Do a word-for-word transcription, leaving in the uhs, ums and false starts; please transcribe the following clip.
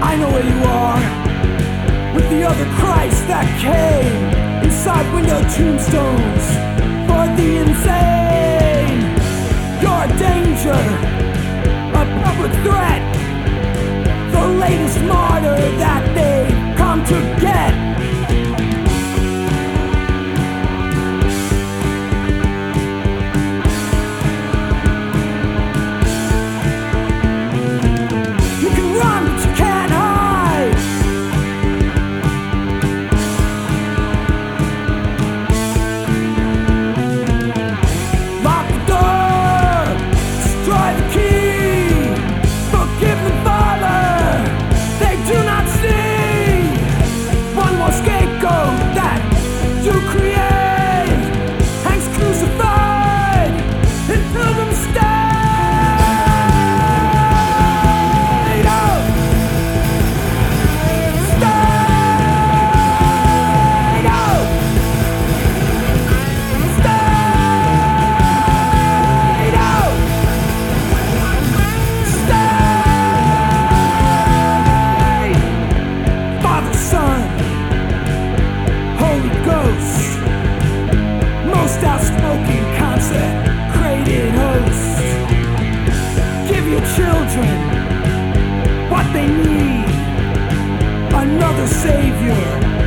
I know where you are, with the other Christ that came inside window tombstones for the insane. You're a danger, a public threat, the latest martyr that they've come to get. Outspoken, consecrated host. Give your children what they need. Another savior.